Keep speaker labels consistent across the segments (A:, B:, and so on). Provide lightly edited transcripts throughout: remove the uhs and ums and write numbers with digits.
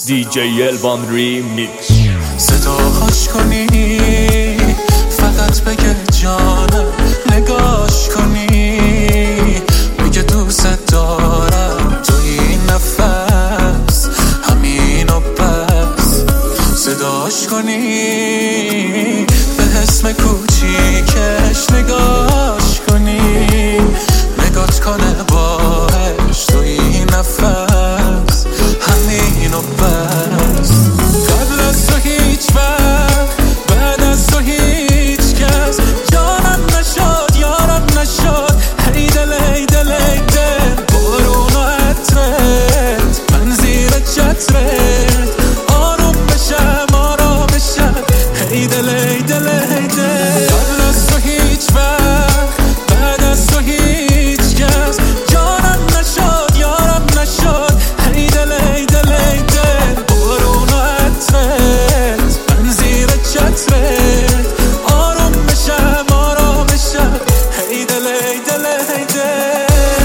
A: DJ Elvan Remix.
B: صداش کنی فقط بگه جانم، نگاش کنی میگه دوست دارم، تو این نفس همینو بس. صداش کنی به اسم کوچیکش، نگاش کنی نگات کنه باش، تو این نفس همینو بس. قبل از تو هیچ وقت، بعد از تو هیچ کس جانم نشد، یارم نشد. هی دل هی دل هی دل، بارون و عطرت، من زیر چترت آروم بشم آرام بشم. هی دل هی دل هی دل. قبل از تو هیچ وقت، بعد از تو هیچ کس جانم نشد، یارم نشد. هی دل هی دل هی دل، بارون و عطرت، من زیر چترت آروم بشم آرام بشم. هی دل هی دل هی دل.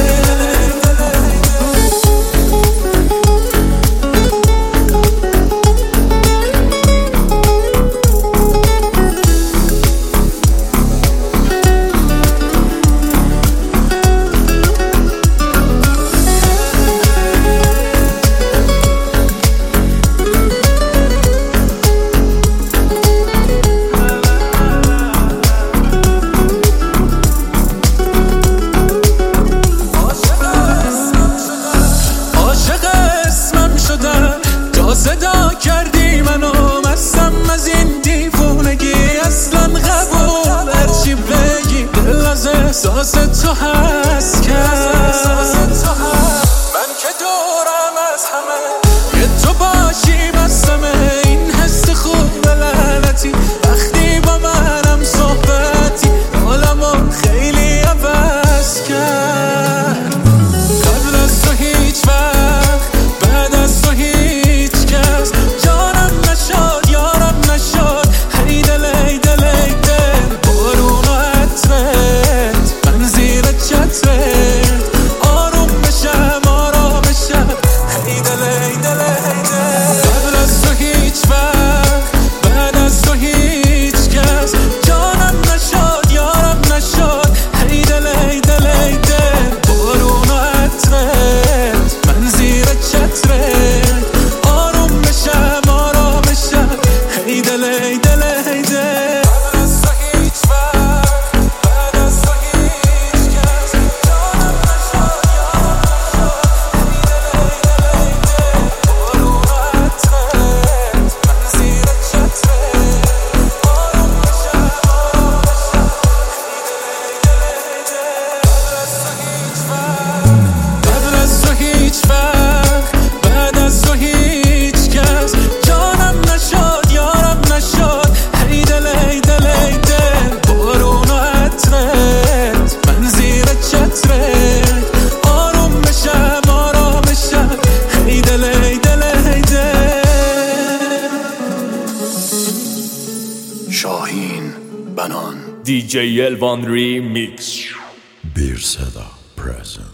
B: صدا کردی منو مستم از این دیوونگی، اصلا قبول هرچی بگی دل از احساس تو هست کرد. من که دورم از همه یه تو باشی بستمه، این حس خوب لعنتی وقتی با منم صحبتی حالمو خیلی عوض کرد. قبل از تو هیچ وقت، بعد از تو هیچ کس جانم نشد، یارم نشد. هی دل هی دل هی دل، بارون و عطرت، من زیر چترت آروم بشم آرام بشم. هی دل هی دل هی دل. قبل از تو هیچ وقت، بعد از تو هیچ کس جانم نشد، یارم نشد. هی دل هی دل هی دل، بارون و عطرت، من زیر چترت آروم بشم آرام بشم. هی دل هی دل هی دل. قبل از تو هیچ وقت، بعد از تو هیچ کس جانم نشد، یارم نشد. هی دل هی دل هی دل، بارون و عطرت، من زیر چترت آروم بشم آرام بشم. قبل از تو هیچ وقت، بعد از تو هیچ کس جانم نشد، یارم نشد. هی دل هی دل هی دل، بارون و عطرت، من زیر چترت آروم بشم آرام بشم. هی دل هی دل هی دل.
C: شاهین بنان
A: DJ Elvan Remix.
C: Bir Seda present.